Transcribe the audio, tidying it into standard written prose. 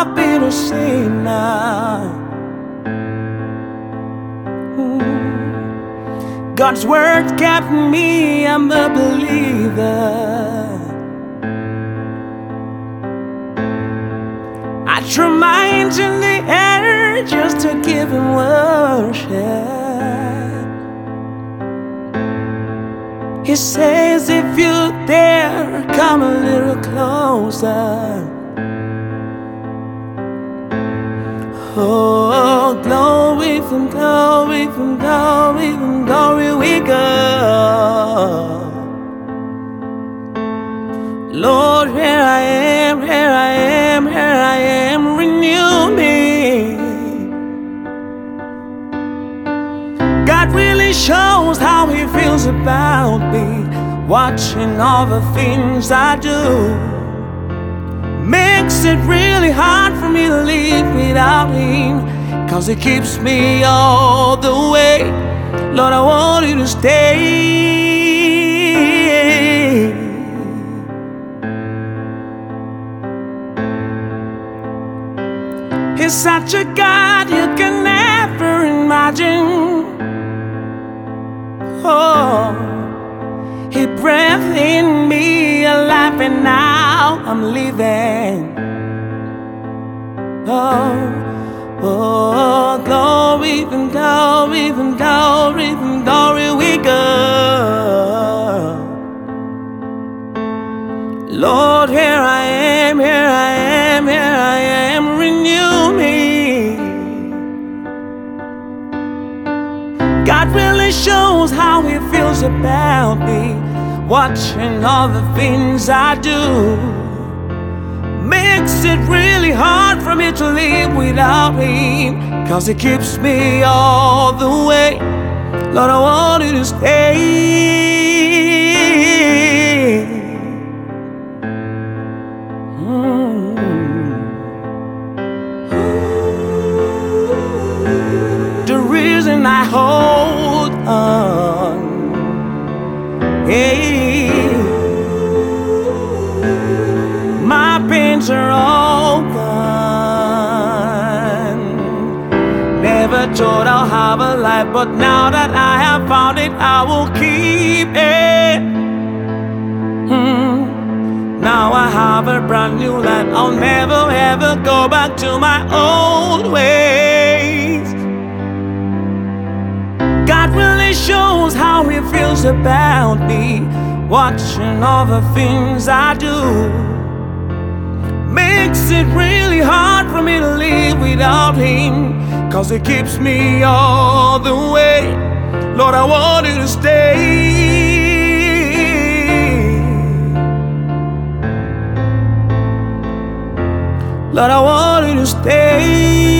I've been a sinner. God's word kept me, I'm a believer. I threw my hands in the air just to give him worship. He says, if you dare, come a little closer. Oh, glory from glory from glory from glory we go. Lord, here I am, here I am, here I am, renew me. God really shows how he feels about me, watching all the things I do. Makes it really hard for me to live without him, 'cause he keeps me all the way. Lord, I want you to stay. He's such a God you can never imagine. Oh, he breathed in me alive, and now I'm living. Oh, oh, glory from glory from glory from glory we go. Lord, here I am, here I am, here I am, renew me. God really shows how he feels about me, watching all the things I do. Makes it really hard for me to live without him, 'cause he keeps me all the way. Lord, I want you to stay. The reason I hold on, hey, my pains are all gone. Never thought I'll have a life, but now that I have found it, I will keep it. Now I have a brand new life. I'll never ever go back to my old ways. God really shows how he feels about me, watching all the things I do. Makes it really hard for me to live without him, 'cause he keeps me all the way. Lord, I want you to stay. Lord, I want you to stay.